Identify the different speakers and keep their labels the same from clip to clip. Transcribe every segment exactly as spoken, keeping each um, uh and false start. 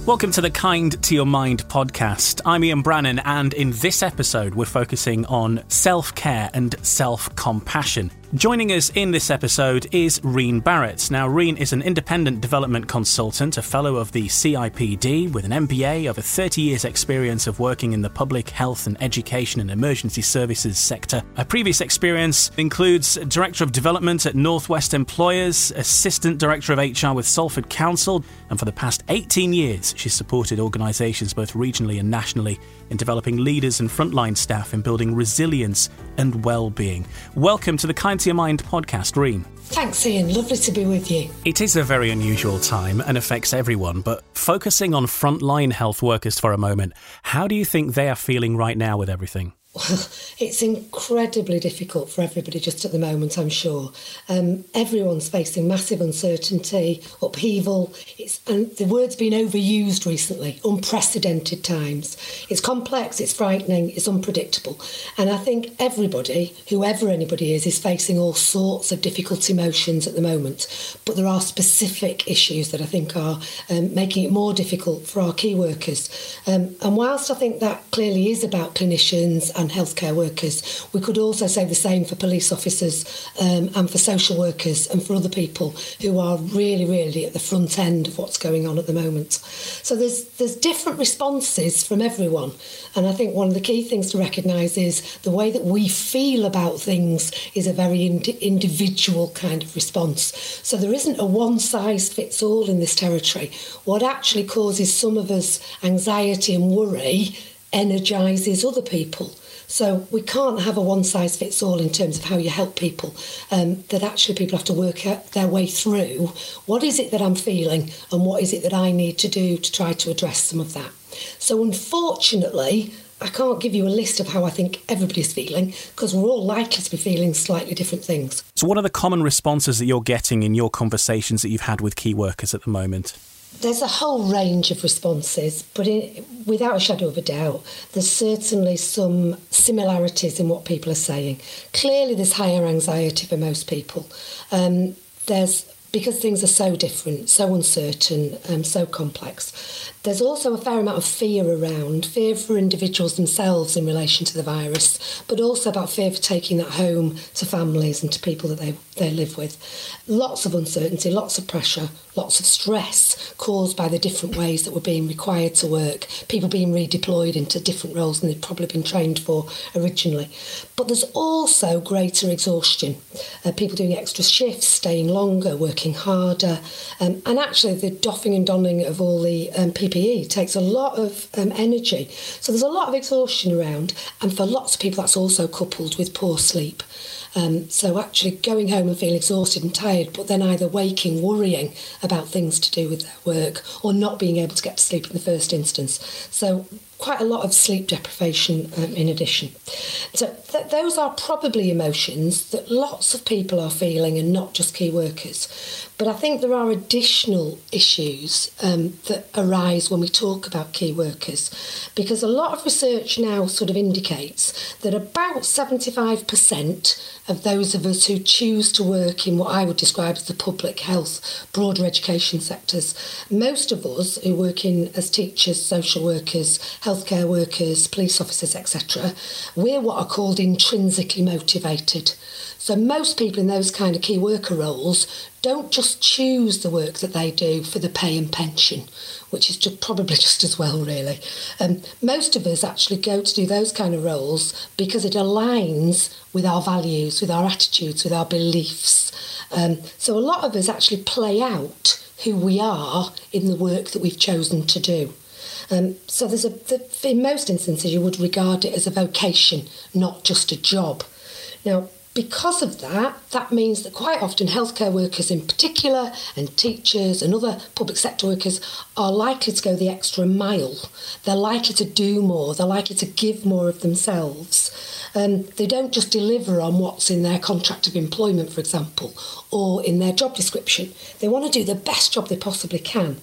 Speaker 1: Welcome to the Kind to Your Mind podcast. I'm Ian Brannan, and in this episode we're focusing on self-care and self-compassion. Joining us in this episode is Reen Barrett. Now, Reen is an independent development consultant, a fellow of the C I P D with an M B A, over thirty years experience of working in the public health and education and emergency services sector. Her previous experience includes Director of Development at Northwest Employers, Assistant Director of H R with Salford Council, and for the past eighteen years she's supported organisations both regionally and nationally in developing leaders and frontline staff in building resilience and well-being. Welcome to the Kind to Your Mind podcast, Reen.
Speaker 2: Thanks, Ian. Lovely to be with you.
Speaker 1: It is a very unusual time and affects everyone, but focusing on frontline health workers for a moment, how do you think they are feeling right now with everything?
Speaker 2: Well, it's incredibly difficult for everybody just at the moment, I'm sure. Um, everyone's facing massive uncertainty, upheaval. It's, and the word's been overused recently, unprecedented times. It's complex, it's frightening, it's unpredictable. And I think everybody, whoever anybody is, is facing all sorts of difficult emotions at the moment. But there are specific issues that I think are um, making it more difficult for our key workers. Um, and whilst I think that clearly is about clinicians and healthcare workers, we could also say the same for police officers um, and for social workers and for other people who are really, really at the front end of what's going on at the moment. So there's there's different responses from everyone. And I think one of the key things to recognise is the way that we feel about things is a very ind- individual kind of response. So there isn't a one-size-fits-all in this territory. What actually causes some of us anxiety and worry energises other people. So we can't have a one-size-fits-all in terms of how you help people, um, that actually people have to work out their way through what is it that I'm feeling and what is it that I need to do to try to address some of that. So unfortunately, I can't give you a list of how I think everybody's feeling because we're all likely to be feeling slightly different things.
Speaker 1: So what are the common responses that you're getting in your conversations that you've had with key workers at the moment?
Speaker 2: There's a whole range of responses, but in, without a shadow of a doubt, there's certainly some similarities in what people are saying. Clearly, there's higher anxiety for most people. Um, there's because things are so different, so uncertain, um, so complex. There's also a fair amount of fear around, fear for individuals themselves in relation to the virus, but also about fear for taking that home to families and to people that they, they live with. Lots of uncertainty, lots of pressure, lots of stress caused by the different ways that we're being required to work, people being redeployed into different roles than they'd probably been trained for originally. But there's also greater exhaustion, uh, people doing extra shifts, staying longer, working harder, um, and actually the doffing and donning of all the um, P P E takes a lot of um, energy. So there's a lot of exhaustion around, and for lots of people that's also coupled with poor sleep. Um, so actually going home and feeling exhausted and tired, but then either waking, worrying about things to do with their work or not being able to get to sleep in the first instance. So quite a lot of sleep deprivation um, in addition. So th- those are probably emotions that lots of people are feeling and not just key workers. But I think there are additional issues um, that arise when we talk about key workers, because a lot of research now sort of indicates that about seventy-five percent of those of us who choose to work in what I would describe as the public health, broader education sectors, most of us who work in as teachers, social workers, healthcare workers, police officers, et cetera, we're what are called intrinsically motivated. So most people in those kind of key worker roles don't just choose the work that they do for the pay and pension, which is just probably just as well, really. Um, most of us actually go to do those kind of roles because it aligns with our values, with our attitudes, with our beliefs. Um, so a lot of us actually play out who we are in the work that we've chosen to do. Um, so there's a, the, in most instances, you would regard it as a vocation, not just a job. Now, because of that, that means that quite often healthcare workers in particular and teachers and other public sector workers are likely to go the extra mile. They're likely to do more. They're likely to give more of themselves. Um, they don't just deliver on what's in their contract of employment, for example, or in their job description. They want to do the best job they possibly can.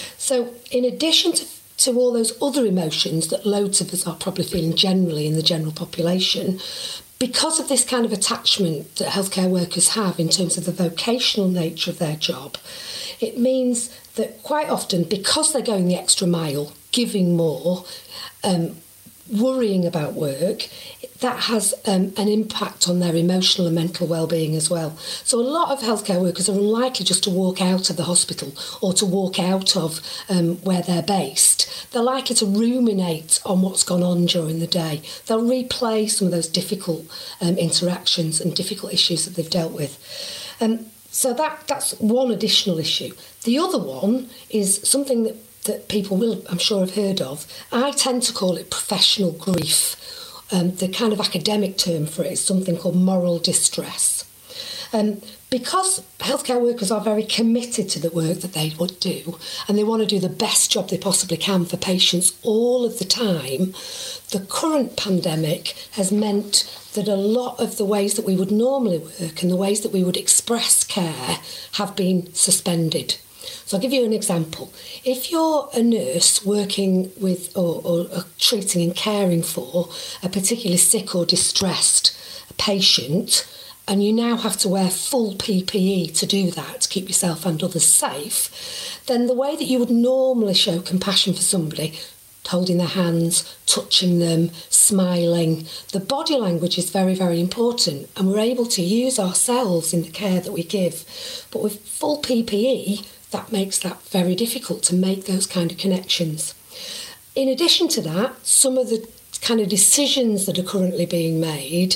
Speaker 2: So in addition to to all those other emotions that loads of us are probably feeling generally in the general population, because of this kind of attachment that healthcare workers have in terms of the vocational nature of their job, It means that quite often, because they're going the extra mile, giving more, um, worrying about work, that has um, an impact on their emotional and mental well-being as well. So a lot of healthcare workers are unlikely just to walk out of the hospital or to walk out of um, where they're based. They're likely to ruminate on what's gone on during the day. They'll replay some of those difficult um, interactions and difficult issues that they've dealt with. Um, so that that's one additional issue. The other one is something that that people will, I'm sure, have heard of. I tend to call it professional grief. Um, the kind of academic term for it is something called moral distress. Um, because healthcare workers are very committed to the work that they would do, and they want to do the best job they possibly can for patients all of the time, the current pandemic has meant that a lot of the ways that we would normally work and the ways that we would express care have been suspended. So I'll give you an example. If you're a nurse working with or, or, or treating and caring for a particularly sick or distressed patient, and you now have to wear full P P E to do that, to keep yourself and others safe, then the way that you would normally show compassion for somebody, holding their hands, touching them, smiling, the body language is very, very important, and we're able to use ourselves in the care that we give. But with full P P E, that makes that very difficult to make those kind of connections. In addition to that, some of the kind of decisions that are currently being made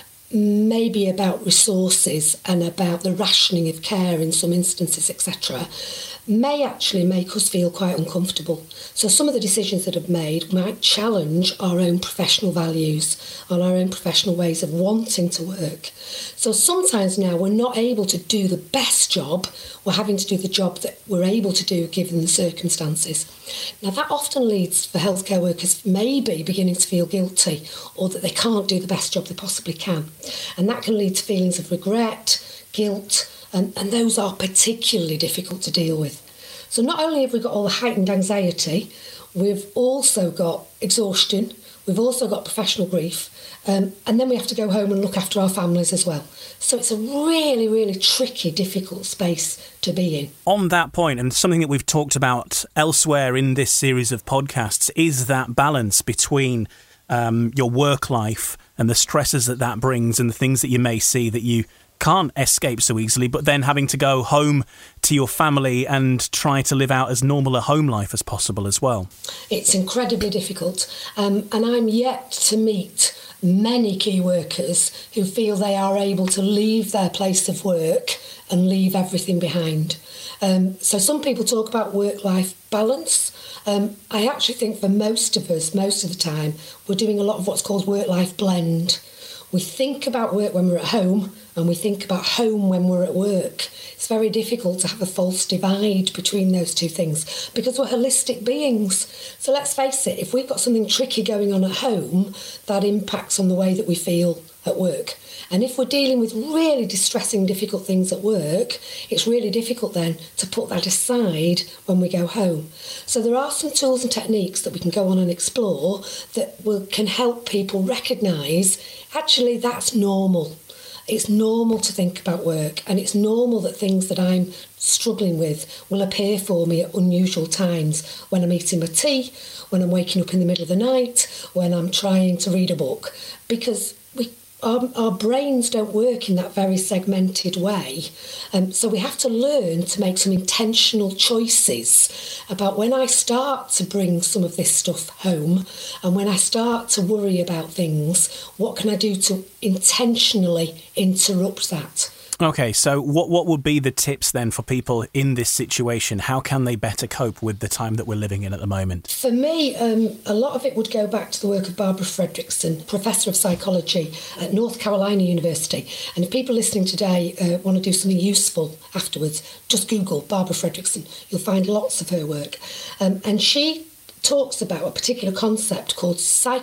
Speaker 2: may be about resources and about the rationing of care in some instances, et cetera, may actually make us feel quite uncomfortable. So some of the decisions that are made might challenge our own professional values and our own professional ways of wanting to work. So sometimes now we're not able to do the best job, we're having to do the job that we're able to do given the circumstances. Now that often leads for healthcare workers maybe beginning to feel guilty or that they can't do the best job they possibly can. And that can lead to feelings of regret, guilt, And, and those are particularly difficult to deal with. So not only have we got all the heightened anxiety, we've also got exhaustion, we've also got professional grief, um, and then we have to go home and look after our families as well. So it's a really, really tricky, difficult space to be in.
Speaker 1: On that point, and something that we've talked about elsewhere in this series of podcasts, is that balance between um, your work life and the stresses that that brings and the things that you may see that you can't escape so easily, but then having to go home to your family and try to live out as normal a home life as possible as well.
Speaker 2: It's incredibly difficult, um, and I'm yet to meet many key workers who feel they are able to leave their place of work and leave everything behind. Um, so some people talk about work-life balance. Um, I actually think for most of us, most of the time, we're doing a lot of what's called work-life blend. We think about work when we're at home and we think about home when we're at work. It's very difficult to have a false divide between those two things because we're holistic beings. So let's face it, if we've got something tricky going on at home, that impacts on the way that we feel at work. And if we're dealing with really distressing, difficult things at work, it's really difficult then to put that aside when we go home. So there are some tools and techniques that we can go on and explore that will, can help people recognise, actually, that's normal. It's normal to think about work, and it's normal that things that I'm struggling with will appear for me at unusual times, when I'm eating my tea, when I'm waking up in the middle of the night, when I'm trying to read a book, because we Our, our brains don't work in that very segmented way. Um, so we have to learn to make some intentional choices about when I start to bring some of this stuff home and when I start to worry about things, what can I do to intentionally interrupt that?
Speaker 1: Okay, so what what would be the tips then for people in this situation? How can they better cope with the time that we're living in at the moment?
Speaker 2: For me, um, a lot of it would go back to the work of Barbara Fredrickson, Professor of Psychology at North Carolina University. And if people listening today uh, want to do something useful afterwards, just Google Barbara Fredrickson. You'll find lots of her work. Um, and she talks about a particular concept called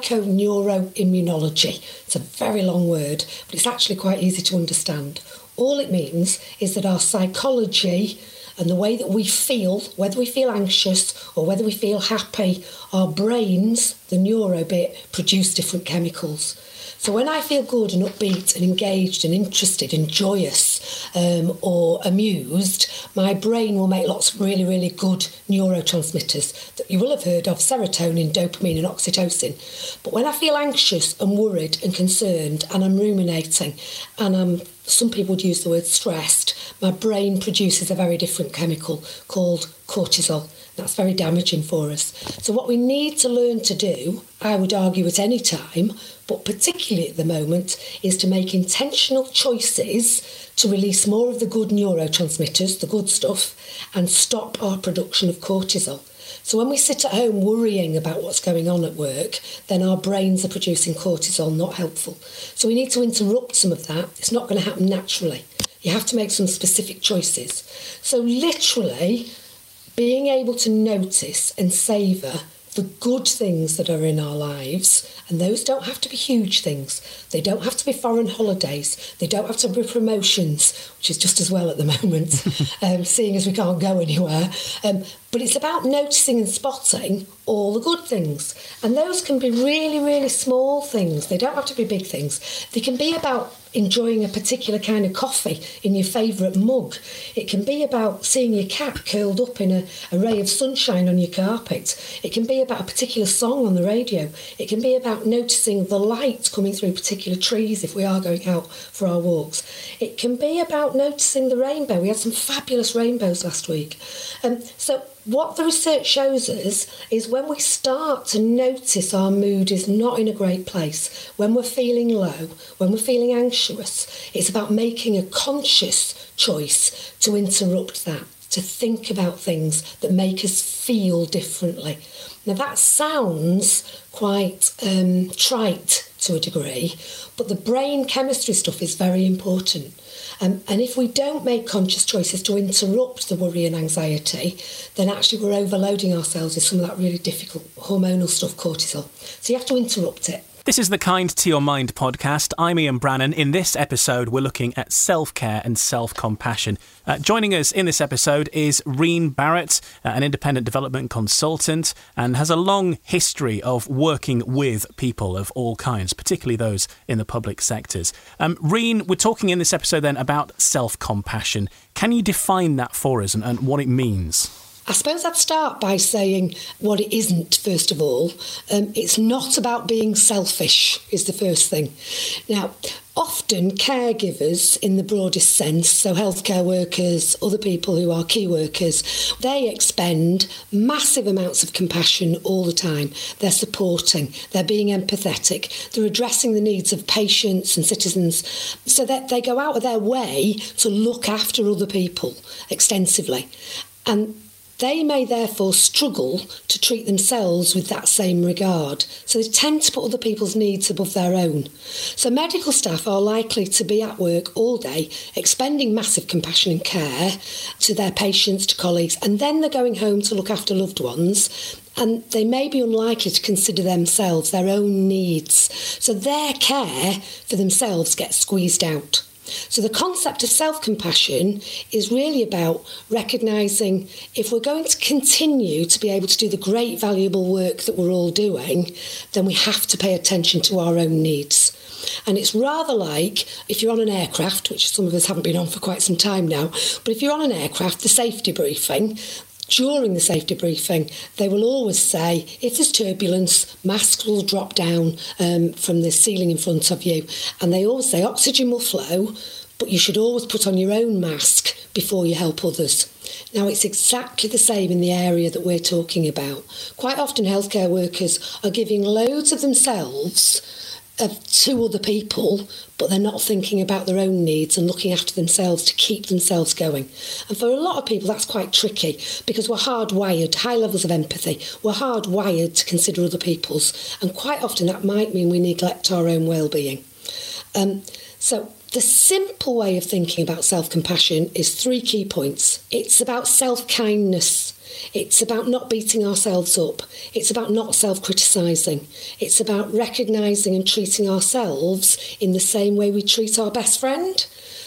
Speaker 2: psychoneuroimmunology. It's a very long word, but it's actually quite easy to understand. All it means is that our psychology And the way that we feel, whether we feel anxious or whether we feel happy, our brains, the neuro bit, produce different chemicals. So when I feel good and upbeat and engaged and interested and joyous um, or amused, my brain will make lots of really, really good neurotransmitters that you will have heard of, serotonin, dopamine and oxytocin. But when I feel anxious and worried and concerned and I'm ruminating and I'm, some people would use the word stressed, my brain produces a very different chemical called cortisol. That's very damaging for us. So what we need to learn to do, I would argue at any time, but particularly at the moment, is to make intentional choices to release more of the good neurotransmitters, the good stuff, and stop our production of cortisol. So when we sit at home worrying about what's going on at work, then our brains are producing cortisol, not helpful. So we need to interrupt some of that. It's not going to happen naturally. You have to make some specific choices. So literally, being able to notice and savour the good things that are in our lives, and those don't have to be huge things. They don't have to be foreign holidays. They don't have to be promotions, which is just as well at the moment, um, seeing as we can't go anywhere. Um, but it's about noticing and spotting all the good things. And those can be really, really small things. They don't have to be big things. They can be about enjoying a particular kind of coffee in your favourite mug. It can be about seeing your cat curled up in a, a ray of sunshine on your carpet. It can be about a particular song on the radio. It can be about noticing the light coming through particular trees if we are going out for our walks. It can be about noticing the rainbow. We had some fabulous rainbows last week. Um, so what the research shows us is when we start to notice our mood is not in a great place, when we're feeling low, when we're feeling anxious, it's about making a conscious choice to interrupt that, to think about things that make us feel differently. Now that sounds quite um, trite to a degree, but the brain chemistry stuff is very important. Um, and if we don't make conscious choices to interrupt the worry and anxiety, then actually we're overloading ourselves with some of that really difficult hormonal stuff, cortisol. So you have to interrupt it.
Speaker 1: This is the Kind to Your Mind podcast. I'm Ian Brannan. In this episode, we're looking at self-care and self-compassion. Uh, joining us in this episode is Reen Barrett, uh, an independent development consultant, and has a long history of working with people of all kinds, particularly those in the public sectors. Um, Reen, we're talking in this episode then about self-compassion. Can you define that for us and, and what it means?
Speaker 2: I suppose I'd start by saying what it isn't, first of all. Um, it's not about being selfish, is the first thing. Now, often caregivers in the broadest sense, so healthcare workers, other people who are key workers, they expend massive amounts of compassion all the time. They're supporting, they're being empathetic, they're addressing the needs of patients and citizens, so that they go out of their way to look after other people extensively. And they may therefore struggle to treat themselves with that same regard. So they tend to put other people's needs above their own. So medical staff are likely to be at work all day, expending massive compassion and care to their patients, to colleagues, and then they're going home to look after loved ones. And they may be unlikely to consider themselves, their own needs. So their care for themselves gets squeezed out. So the concept of self-compassion is really about recognising if we're going to continue to be able to do the great, valuable work that we're all doing, then we have to pay attention to our own needs. And it's rather like if you're on an aircraft, which some of us haven't been on for quite some time now, but if you're on an aircraft, the safety briefing, during the safety briefing, they will always say, if there's turbulence, masks will drop down um, from the ceiling in front of you. And they always say oxygen will flow, but you should always put on your own mask before you help others. Now, it's exactly the same in the area that we're talking about. Quite often, healthcare workers are giving loads of themselves Of, to other people, but they're not thinking about their own needs and looking after themselves to keep themselves going. And for a lot of people, that's quite tricky because we're hardwired, high levels of empathy. We're hardwired to consider other people's, and quite often that might mean we neglect our own well-being. Um, so the simple way of thinking about self-compassion is three key points. It's about self-kindness. It's about not beating ourselves up. It's about not self-criticising. It's about recognising and treating ourselves in the same way we treat our best friend.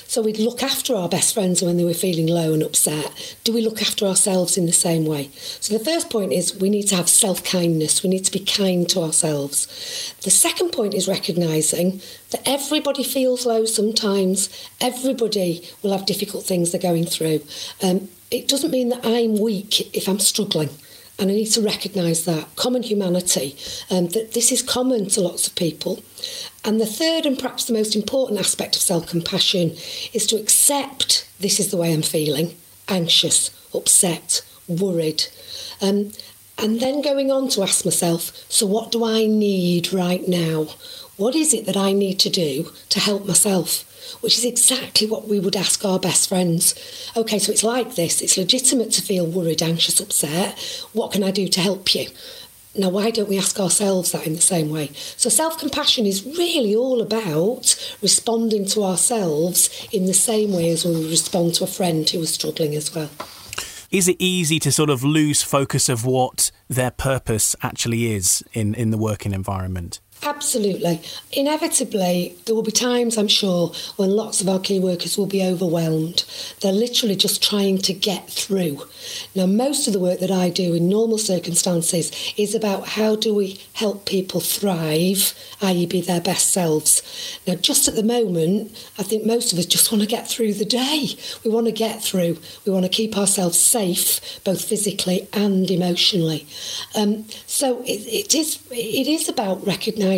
Speaker 2: So we'd look after our best friends when they were feeling low and upset. Do we look after ourselves in the same way? So the first point is we need to have self-kindness. We need to be kind to ourselves. The second point is recognising that everybody feels low sometimes. Everybody will have difficult things they're going through. Um, it doesn't mean that I'm weak if I'm struggling. And I need to recognise that. Common humanity, um, that this is common to lots of people. And the third and perhaps the most important aspect of self-compassion is to accept this is the way I'm feeling, anxious, upset, worried. Um, and then going on to ask myself, so what do I need right now? What is it that I need to do to help myself? Which is exactly what we would ask our best friends. OK, so it's like this. It's legitimate to feel worried, anxious, upset. What can I do to help you? Now, why don't we ask ourselves that in the same way? So self-compassion is really all about responding to ourselves in the same way as we would respond to a friend who was struggling as well.
Speaker 1: Is it easy to sort of lose focus of what their purpose actually is in, in the working environment?
Speaker 2: Absolutely. Inevitably, there will be times, I'm sure, when lots of our key workers will be overwhelmed. They're literally just trying to get through. Now, most of the work that I do in normal circumstances is about how do we help people thrive, that is be their best selves. Now, just at the moment, I think most of us just want to get through the day. We want to get through. We want to keep ourselves safe, both physically and emotionally. Um, so it, it is it is about recognising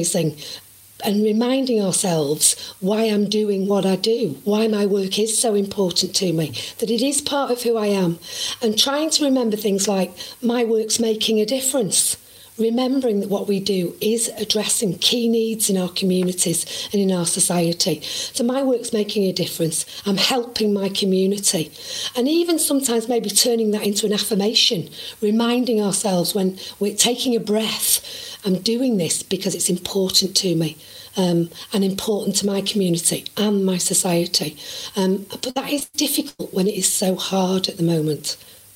Speaker 2: and reminding ourselves why I'm doing what I do, why my work is so important to me, that it is part of who I am, and trying to remember things like my work's making a difference. Remembering that what we do is addressing key needs in our communities and in our society. So my work's making a difference. I'm helping my community. And even sometimes maybe turning that into an affirmation, reminding ourselves when we're taking a breath, I'm doing this because it's important to me. Um, and important to my community and my society. Um, but that is difficult when it is so hard at the moment.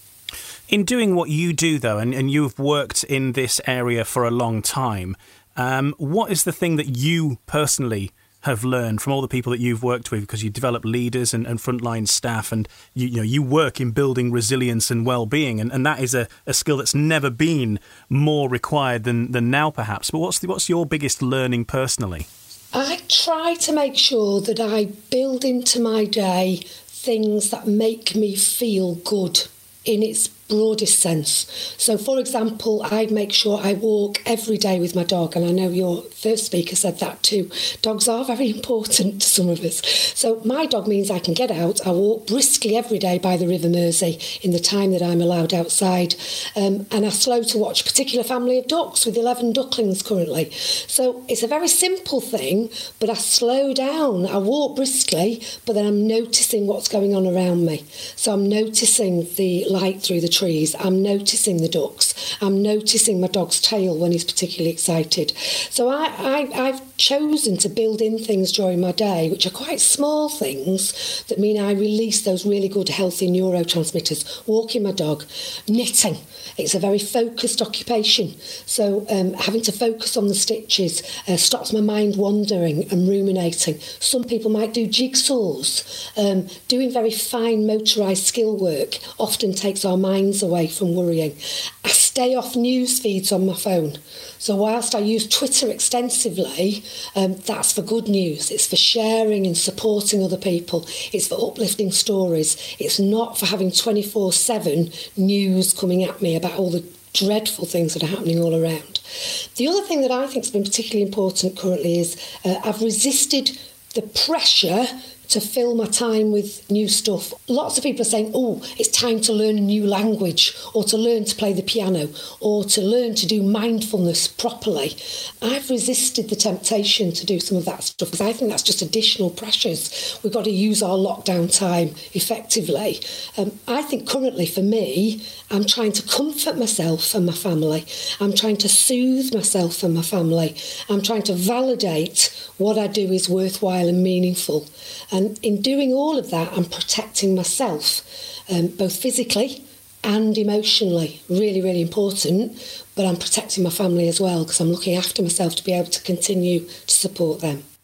Speaker 1: In doing what you do, though, and, and you've worked in this area for a long time, um, what is the thing that you personally have learned from all the people that you've worked with? Because you develop leaders and, and frontline staff, and you, you know you work in building resilience and well-being, and, and that is a, a skill that's never been more required than, than now, perhaps. But what's the, what's your biggest learning personally?
Speaker 2: I try to make sure that I build into my day things that make me feel good in its broadest sense. So, for example, I'd make sure I walk every day with my dog, and I know your first speaker said that too. Dogs are very important to some of us. So my dog means I can get out. I walk briskly every day by the River Mersey in the time that I'm allowed outside, um, and I slow to watch a particular family of ducks with eleven ducklings currently. So it's a very simple thing, but I slow down. I walk briskly, but then I'm noticing what's going on around me. So I'm noticing the light through the trees. I'm noticing the ducks. I'm noticing my dog's tail when he's particularly excited. So I, I, I've chosen to build in things during my day, which are quite small things that mean I release those really good, healthy neurotransmitters. Walking my dog, knitting. It's a very focused occupation. So um, having to focus on the stitches uh, stops my mind wandering and ruminating. Some people might do jigsaws. Um, doing very fine motorised skill work often takes our minds away from worrying. I stay off news feeds on my phone. So whilst I use Twitter extensively, um, that's for good news. It's for sharing and supporting other people. It's for uplifting stories. It's not for having twenty-four seven news coming at me about all the dreadful things that are happening all around. The other thing that I think has been particularly important currently is uh, I've resisted the pressure to fill my time with new stuff. Lots of people are saying, oh, it's time to learn a new language, or to learn to play the piano, or to learn to do mindfulness properly. I've resisted the temptation to do some of that stuff because I think that's just additional pressures. We've got to use our lockdown time effectively. Um, I think currently for me, I'm trying to comfort myself and my family. I'm trying to soothe myself and my family. I'm trying to validate what I do is worthwhile and meaningful. And in doing all of that, I'm protecting myself, um, both physically and emotionally. Really, really important. But I'm protecting my family as well because I'm looking after myself to be able to continue to support them.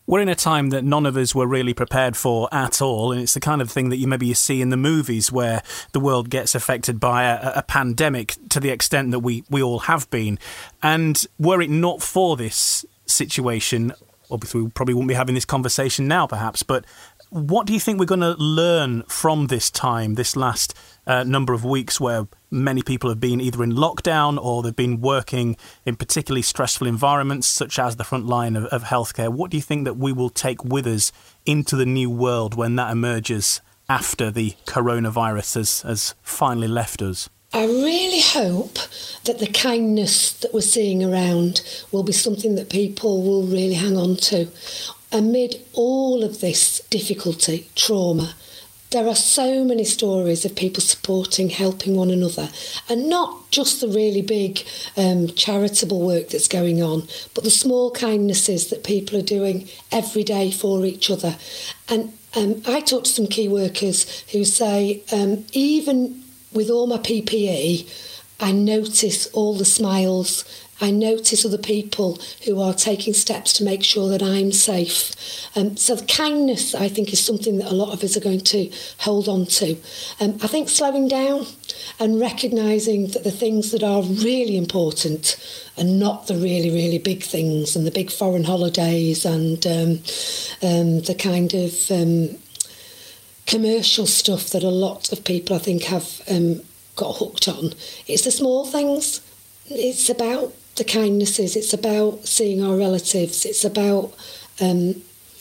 Speaker 1: We're in a time that none of us were really prepared for at all, and it's the kind of thing that you maybe you see in the movies where the world gets affected by a, a pandemic to the extent that we, we all have been. And were it not for this situation, obviously we probably wouldn't be having this conversation now perhaps, but what do you think we're going to learn from this time, this last uh, number of weeks where many people have been either in lockdown or they've been working in particularly stressful environments such as the front line of, of healthcare? What do you think that we will take with us into the new world when that emerges after the coronavirus has, has finally left us?
Speaker 2: I really hope that the kindness that we're seeing around will be something that people will really hang on to. Amid all of this difficulty, trauma, there are so many stories of people supporting, helping one another, and not just the really big um, charitable work that's going on, but the small kindnesses that people are doing every day for each other. And um, I talk to some key workers who say, um, even with all my P P E, I notice all the smiles. I notice other people who are taking steps to make sure that I'm safe. Um, so the kindness, I think, is something that a lot of us are going to hold on to. Um, I think slowing down and recognising that the things that are really important are not the really, really big things and the big foreign holidays and um, um, the kind of um, commercial stuff that a lot of people, I think, have um, got hooked on. It's the small things. It's about the kindnesses, it's about seeing our relatives, it's about um,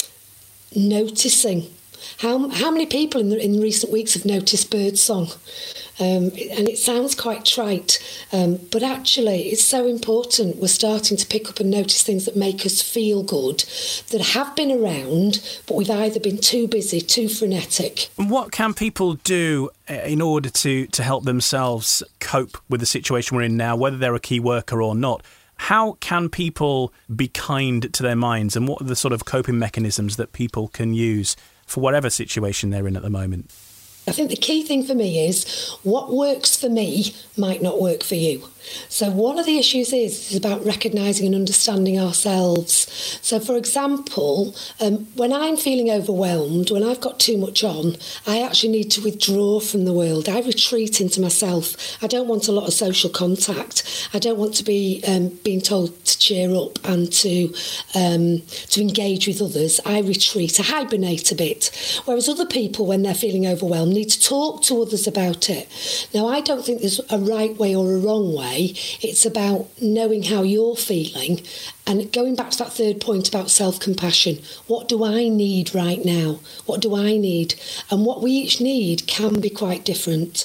Speaker 2: noticing. How how many people in the, in recent weeks have noticed birdsong? Um, and it sounds quite trite, um, but actually it's so important. We're starting to pick up and notice things that make us feel good, that have been around, but we've either been too busy, too frenetic.
Speaker 1: And what can people do in order to, to help themselves cope with the situation we're in now, whether they're a key worker or not? How can people be kind to their minds, and what are the sort of coping mechanisms that people can use for whatever situation they're in at the moment?
Speaker 2: I think the key thing for me is what works for me might not work for you. So one of the issues is, is about recognising and understanding ourselves. So, for example, um, when I'm feeling overwhelmed, when I've got too much on, I actually need to withdraw from the world. I retreat into myself. I don't want a lot of social contact. I don't want to be um, being told to cheer up and to um, to engage with others. I retreat. I hibernate a bit. Whereas other people, when they're feeling overwhelmed, need to talk to others about it. Now, I don't think there's a right way or a wrong way. It's about knowing how you're feeling and going back to that third point about self-compassion. What do I need right now? What do I need? And what we each need can be quite different.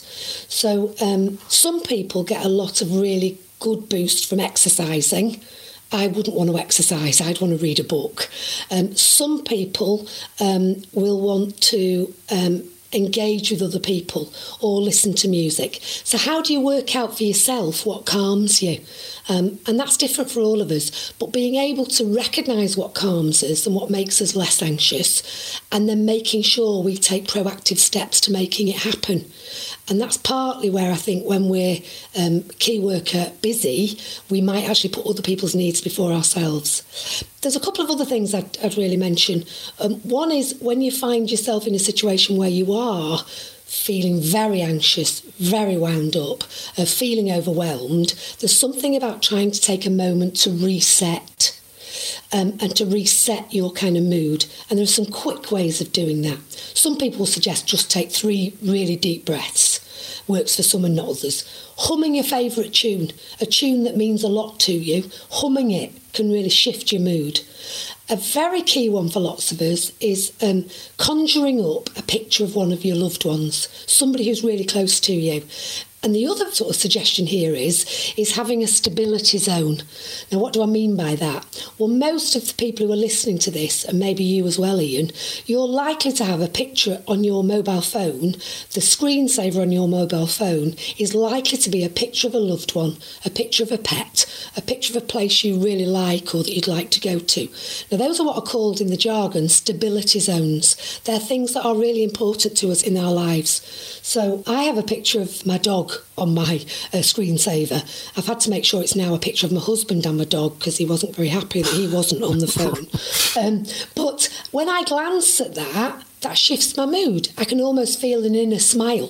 Speaker 2: So um, some people get a lot of really good boost from exercising. I wouldn't want to exercise, I'd want to read a book. Um, some people um, will want to um, engage with other people or listen to music. So how do you work out for yourself what calms you? Um, and that's different for all of us. But being able to recognise what calms us and what makes us less anxious, and then making sure we take proactive steps to making it happen. And that's partly where I think when we're um, key worker busy, we might actually put other people's needs before ourselves. There's a couple of other things I'd, I'd really mention. Um, one is when you find yourself in a situation where you are feeling very anxious, very wound up, uh, feeling overwhelmed, there's something about trying to take a moment to reset. Um, and to reset your kind of mood. And there are some quick ways of doing that. Some people will suggest just take three really deep breaths. Works for some and not others. Humming your favourite tune, a tune that means a lot to you, humming it can really shift your mood. A very key one for lots of us is um, conjuring up a picture of one of your loved ones, somebody who's really close to you. And the other sort of suggestion here is, is having a stability zone. Now, what do I mean by that? Well, most of the people who are listening to this, and maybe you as well, Ian, you're likely to have a picture on your mobile phone. The screensaver on your mobile phone is likely to be a picture of a loved one, a picture of a pet, a picture of a place you really like or that you'd like to go to. Now, those are what are called in the jargon stability zones. They're things that are really important to us in our lives. So I have a picture of my dog dog on my uh, screensaver. I've had to make sure it's now a picture of my husband and my dog because he wasn't very happy that he wasn't on the phone. Um, but when I glance at that, that shifts my mood. I can almost feel an inner smile.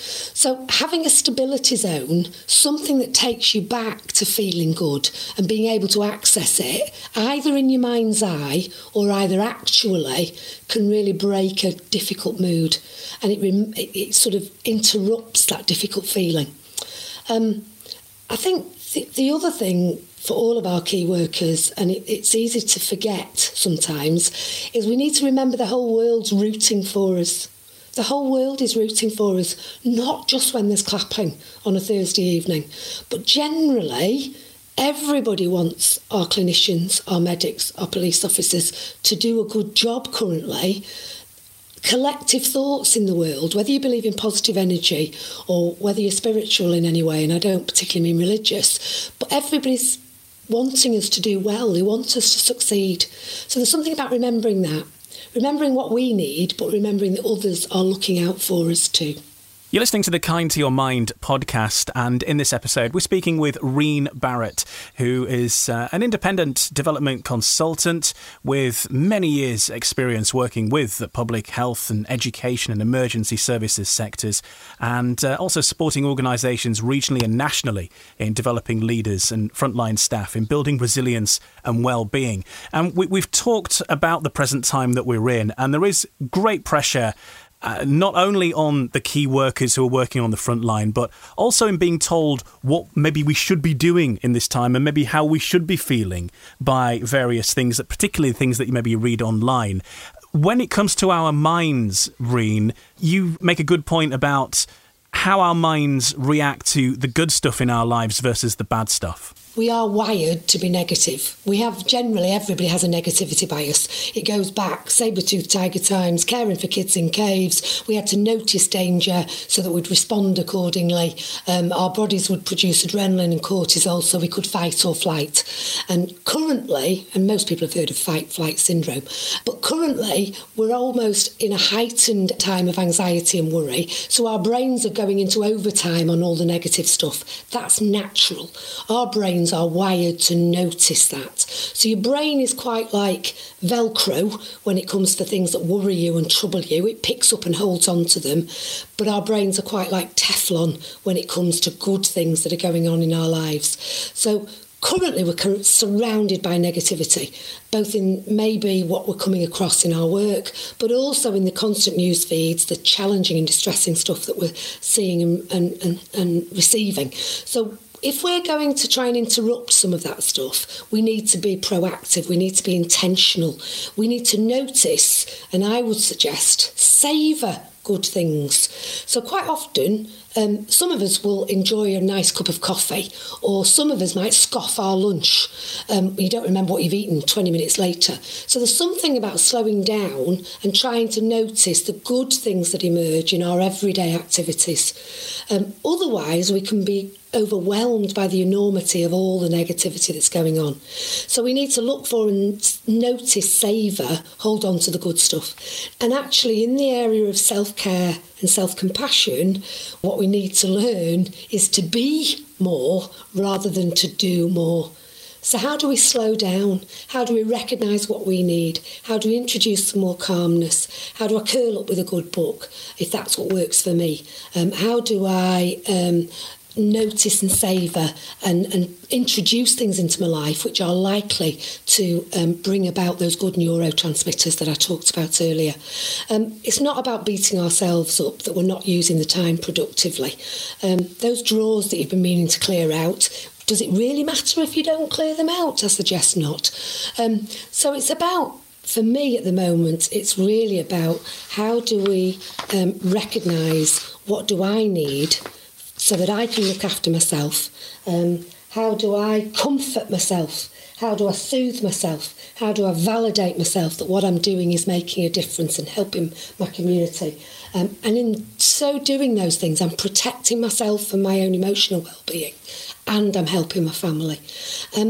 Speaker 2: So having a stability zone, something that takes you back to feeling good and being able to access it, either in your mind's eye or either actually, can really break a difficult mood. And it, it, it sort of interrupts that difficult feeling. Um, I think the, the other thing for all of our key workers, and it, it's easy to forget sometimes, is we need to remember the whole world's rooting for us. The whole world is rooting for us, not just when there's clapping on a Thursday evening, but generally everybody wants our clinicians, our medics, our police officers to do a good job currently. Collective thoughts in the world, whether you believe in positive energy or whether you're spiritual in any way, and I don't particularly mean religious, but everybody's wanting us to do well, they want us to succeed. So there's something about remembering that. Remembering what we need, but remembering that others are looking out for us too.
Speaker 1: You're listening to the Kind to Your Mind podcast, and in this episode we're speaking with Reen Barrett, who is uh, an independent development consultant with many years' experience working with the public health and education and emergency services sectors, and uh, also supporting organisations regionally and nationally in developing leaders and frontline staff in building resilience and well-being. And we, we've talked about the present time that we're in, and there is great pressure Uh, not only on the key workers who are working on the front line, but also in being told what maybe we should be doing in this time and maybe how we should be feeling by various things, that particularly things that you maybe read online. When it comes to our minds, Reen, you make a good point about how our minds react to the good stuff in our lives versus the bad stuff.
Speaker 2: We are wired to be negative. We have, generally, everybody has a negativity bias. It goes back, saber-toothed tiger times, caring for kids in caves. We had to notice danger so that we'd respond accordingly. Um, our bodies would produce adrenaline and cortisol so we could fight or flight. And currently, and most people have heard of fight-flight syndrome, but currently we're almost in a heightened time of anxiety and worry. So our brains are going into overtime on all the negative stuff. That's natural. Our brains are wired to notice that. So your brain is quite like Velcro when it comes to things that worry you and trouble you. It picks up and holds on to them. But our brains are quite like Teflon when it comes to good things that are going on in our lives. So currently we're surrounded by negativity, both in maybe what we're coming across in our work, but also in the constant news feeds, the challenging and distressing stuff that we're seeing and, and, and, and receiving. So if we're going to try and interrupt some of that stuff, we need to be proactive, we need to be intentional, we need to notice, and I would suggest savour good things. So quite often, um, some of us will enjoy a nice cup of coffee, or some of us might scoff our lunch. Um, you don't remember what you've eaten twenty minutes later. So there's something about slowing down and trying to notice the good things that emerge in our everyday activities. Um, otherwise, we can be overwhelmed by the enormity of all the negativity that's going on. So we need to look for and notice, savour, hold on to the good stuff. And actually in the area of self-care and self-compassion, what we need to learn is to be more rather than to do more. So how do we slow down? How do we recognise what we need? How do we introduce some more calmness? How do I curl up with a good book, if that's what works for me? Um, how do I Um, notice and savour and, and introduce things into my life which are likely to um, bring about those good neurotransmitters that I talked about earlier. Um, it's not about beating ourselves up that we're not using the time productively. Um, those drawers that you've been meaning to clear out, does it really matter if you don't clear them out? I suggest not. Um, so it's about, for me at the moment, it's really about how do we um, recognise what do I need so that I can look after myself. Um, how do I comfort myself? How do I soothe myself? How do I validate myself that what I'm doing is making a difference and helping my community? Um, and in so doing those things, I'm protecting myself and my own emotional well-being, and I'm helping my family. Um,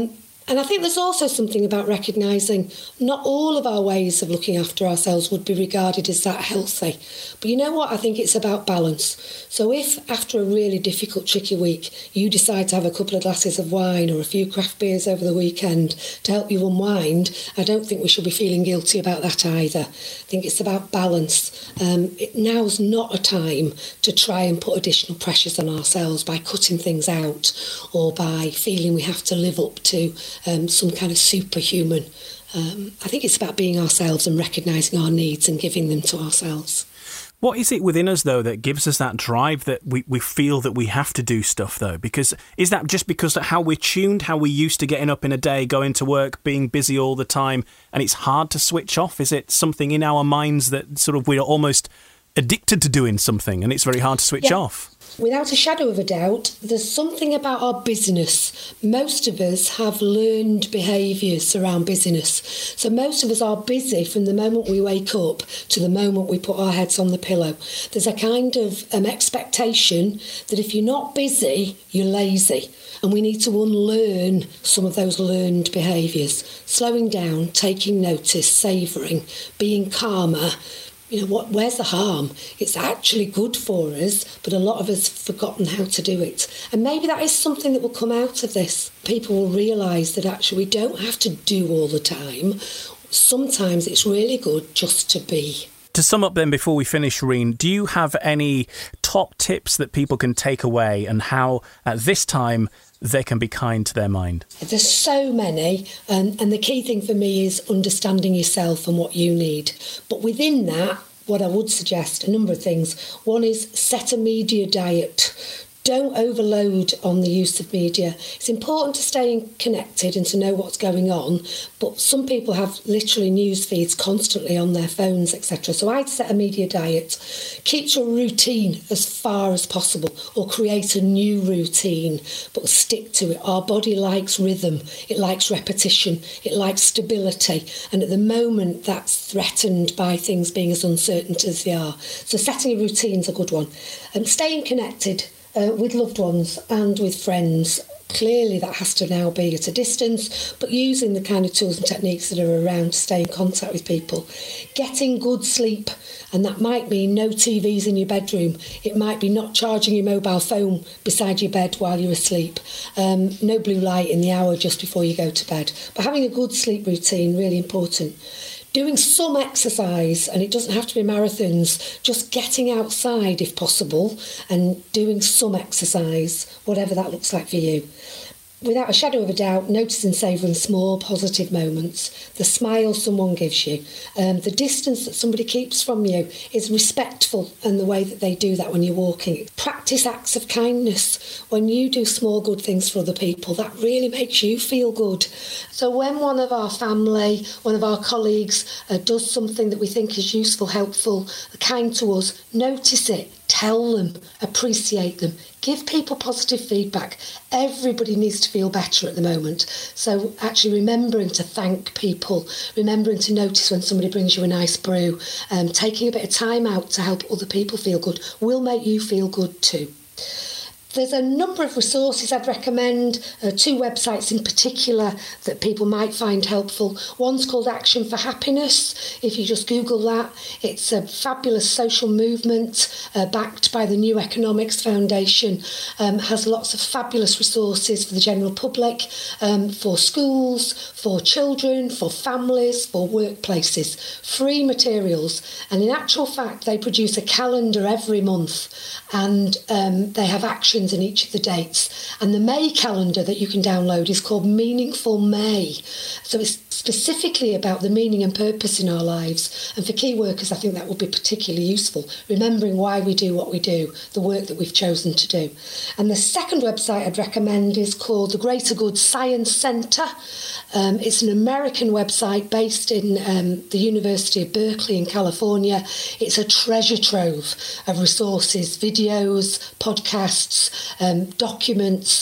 Speaker 2: And I think there's also something about recognising not all of our ways of looking after ourselves would be regarded as that healthy. But you know what? I think it's about balance. So if after a really difficult, tricky week, you decide to have a couple of glasses of wine or a few craft beers over the weekend to help you unwind, I don't think we should be feeling guilty about that either. I think it's about balance. Um, it, now's not a time to try and put additional pressures on ourselves by cutting things out or by feeling we have to live up to Um, some kind of superhuman. Um, I think it's about being ourselves and recognising our needs and giving them to ourselves.
Speaker 1: What is it within us, though, that gives us that drive that we, we feel that we have to do stuff, though? Because is that just because of how we're tuned, how we're used to getting up in a day, going to work, being busy all the time, and it's hard to switch off? Is it something in our minds that sort of we're almost addicted to doing something and it's very hard to switch
Speaker 2: yeah.
Speaker 1: off?
Speaker 2: Without a shadow of a doubt, there's something about our busyness. Most of us have learned behaviours around busyness. So most of us are busy from the moment we wake up to the moment we put our heads on the pillow. There's a kind of um, expectation that if you're not busy, you're lazy. And we need to unlearn some of those learned behaviours. Slowing down, taking notice, savouring, being calmer. You know, what? Where's the harm? It's actually good for us, but a lot of us have forgotten how to do it. And maybe that is something that will come out of this. People will realise that actually we don't have to do all the time. Sometimes it's really good just to be.
Speaker 1: To sum up then, before we finish, Reen, do you have any top tips that people can take away and how at this time they can be kind to their mind?
Speaker 2: There's so many, and, and the key thing for me is understanding yourself and what you need. But within that, what I would suggest, a number of things. One is set a media diet. Don't overload on the use of media. It's important to stay connected and to know what's going on, but some people have literally news feeds constantly on their phones, et cetera. So I'd set a media diet. Keep to a routine as far as possible, or create a new routine, but stick to it. Our body likes rhythm, it likes repetition, it likes stability, and at the moment that's threatened by things being as uncertain as they are. So setting a routine is a good one. And staying connected Uh, with loved ones and with friends. Clearly that has to now be at a distance, but using the kind of tools and techniques that are around to stay in contact with people. Getting good sleep, and that might mean no T Vs in your bedroom. It might be not charging your mobile phone beside your bed while you're asleep. Um, no blue light in the hour just before you go to bed. But having a good sleep routine, really important. Doing some exercise, and it doesn't have to be marathons, just getting outside if possible and doing some exercise, whatever that looks like for you. Without a shadow of a doubt, notice and savouring small positive moments, the smile someone gives you, um, the distance that somebody keeps from you is respectful, and the way that they do that when you're walking. Practice acts of kindness. When you do small good things for other people, that really makes you feel good. So when one of our family, one of our colleagues uh, does something that we think is useful, helpful, kind to us, notice it. Tell them, appreciate them, give people positive feedback. Everybody needs to feel better at the moment. So actually remembering to thank people, remembering to notice when somebody brings you a nice brew, um, taking a bit of time out to help other people feel good will make you feel good too. There's a number of resources I'd recommend, uh, two websites in particular that people might find helpful. One's called Action for Happiness. If you just Google that, it's a fabulous social movement uh, backed by the New Economics Foundation, um, has lots of fabulous resources for the general public, um, for schools, for children, for families, for workplaces, free materials. And in actual fact, they produce a calendar every month, and um, they have action in each of the dates. And the May calendar that you can download is called Meaningful May. So it's specifically about the meaning and purpose in our lives. And for key workers, I think that would be particularly useful, remembering why we do what we do, the work that we've chosen to do. And the second website I'd recommend is called the Greater Good Science Centre. Um, it's an American website based in um, the University of Berkeley in California. It's a treasure trove of resources, videos, podcasts, um, documents,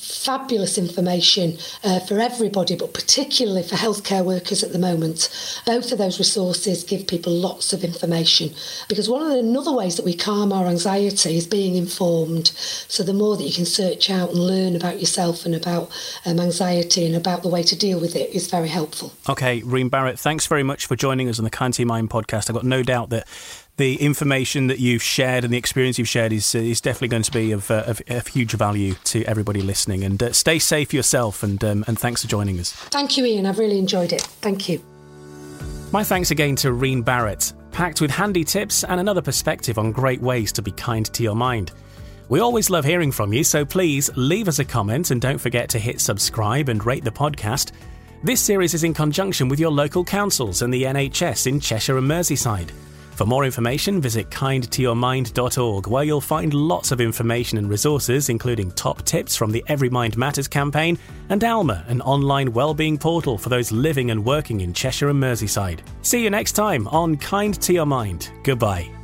Speaker 2: fabulous information uh, for everybody, but particularly for healthcare workers at the moment. Both of those resources give people lots of information, because one of the another ways that we calm our anxiety is being informed. So the more that you can search out and learn about yourself and about um, anxiety and about the way to deal with it is very helpful.
Speaker 1: OK, Reen Barrett, thanks very much for joining us on the Kind to Your Mind podcast. I've got no doubt that the information that you've shared and the experience you've shared is uh, is definitely going to be of, uh, of, of huge value to everybody listening. And uh, stay safe yourself, and um, and thanks for joining us.
Speaker 2: Thank you, Ian. I've really enjoyed it. Thank you.
Speaker 1: My thanks again to Reen Barrett, packed with handy tips and another perspective on great ways to be kind to your mind. We always love hearing from you, so please leave us a comment and don't forget to hit subscribe and rate the podcast. This series is in conjunction with your local councils and the N H S in Cheshire and Merseyside. For more information, visit kind to your mind dot org, where you'll find lots of information and resources, including top tips from the Every Mind Matters campaign and Alma, an online wellbeing portal for those living and working in Cheshire and Merseyside. See you next time on Kind to Your Mind. Goodbye.